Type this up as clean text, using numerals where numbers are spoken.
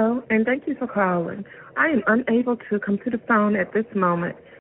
Hello, and thank you for calling. I am unable to come to the phone at this moment.